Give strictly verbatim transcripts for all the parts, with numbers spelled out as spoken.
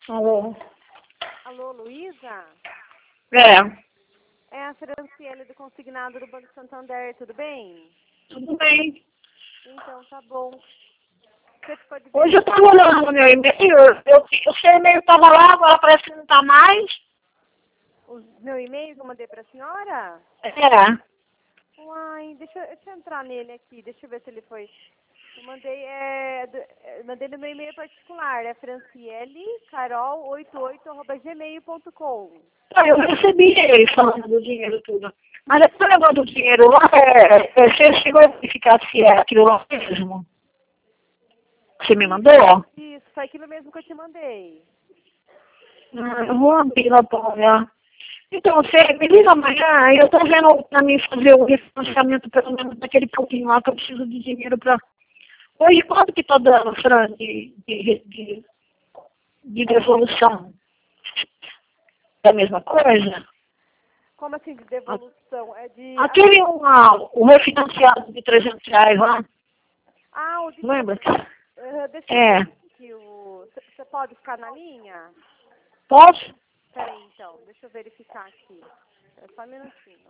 Alô? Alô, Luísa? É. É a Franciele do Consignado do Banco Santander, tudo bem? Tudo bem. Então, tá bom. Você ficou de Hoje eu ver? tava olhando no meu e-mail, eu, o seu e-mail tava lá, agora parece que não tá mais. O meu e-mail que eu mandei pra senhora? É. Uai, deixa, eu- deixa eu entrar nele aqui, deixa eu ver se ele foi. Eu mandei, é, do- é, mandei no meu e-mail particular, é franciele carol oitenta e oito arroba gmail ponto com. Ah, eu recebi ele falando do dinheiro e tudo. Mas esse negócio do dinheiro lá, é, é, você chegou a verificar se é aquilo lá mesmo? Que você me mandou? Isso, foi aquilo mesmo que eu te mandei. Ah, eu vou abrir lá pra olhar. Então, você me liga amanhã, eu tô vendo pra mim fazer o refinanciamento pelo menos daquele pouquinho lá que eu preciso de dinheiro pra... Hoje, quanto que tá dando, Fran, de, de, de, de devolução? É a mesma coisa? Como assim de devolução? É de... Aquele, uma, o refinanciado de trezentos reais lá, Ah, o de... lembra? Uh, deixa eu É. ver aqui o... Você pode ficar na linha? Posso? Peraí, então. Deixa eu verificar aqui. É só um minutinho.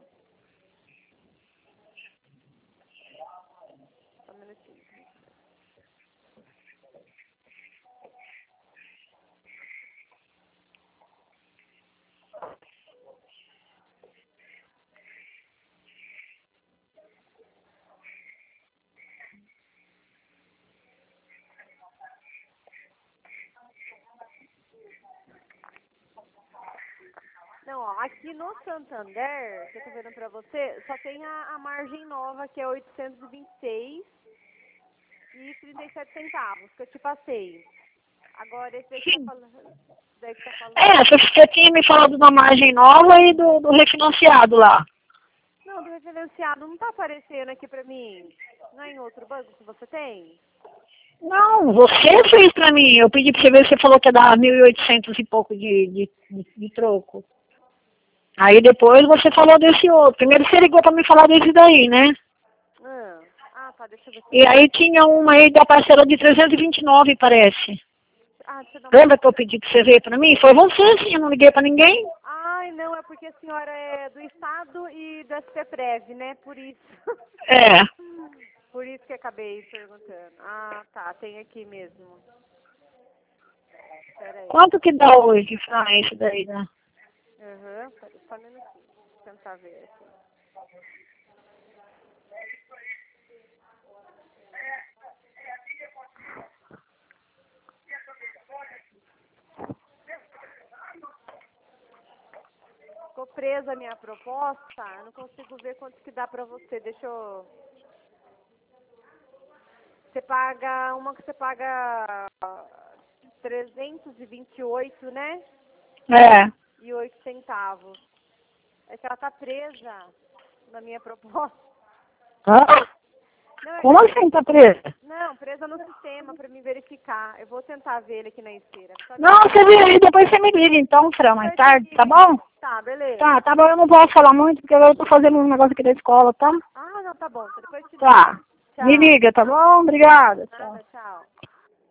Só um minutinho. Não, ó, aqui no Santander, que eu tô vendo pra você, só tem a, a margem nova, que é oitocentos e vinte e seis e trinta e sete centavos, que eu te passei. Agora, esse daí que tá falando... esse daí que tá falando... É, você tinha me falado da margem nova e do, do refinanciado lá. Não, do referenciado não tá aparecendo aqui pra mim. Não é em outro banco que você tem? Não, você fez pra mim. Eu pedi pra você ver, você falou que ia dar mil e oitocentos e pouco de, de, de, de troco. Aí depois você falou desse outro. Primeiro você ligou pra me falar desse daí, né? Ah, ah tá, deixa eu ver se E eu... aí tinha uma aí da parcela de trezentos e vinte e nove, parece. Ah, deixa eu dar uma... Lembra que eu pedi pra você ver pra mim? Foi você, sim, eu não liguei pra ninguém. Ai, não, é porque a senhora é do Estado e do S P Prev, né? Por isso. É. Por isso que acabei perguntando. Ah, tá, tem aqui mesmo. Peraí. Quanto que dá hoje, Fran, isso daí, né? Aham, peraí, só um minutinho. Deixa eu tentar ver aqui. Ficou presa a minha proposta, eu não consigo ver quanto que dá pra você. Deixa eu... Você paga, uma que você paga trezentos e vinte e oito, né? É. E oito centavos. É que ela tá presa na minha proposta. Hã? Não, é Como que- assim tá presa? não, presa no sistema pra me verificar. Eu vou tentar ver ele aqui na esteira. Só me- Não, você vê aí, depois você me liga então, Fran, mais Eu te tarde, tá ligo, bom? então. Tá, beleza. Tá, tá bom, eu não posso falar muito, porque agora eu tô fazendo um negócio aqui da escola, tá? Ah, não, tá bom. Depois te ligo. Tá. Me Tchau. liga, tá bom? Obrigada. Tchau. Nada, tchau.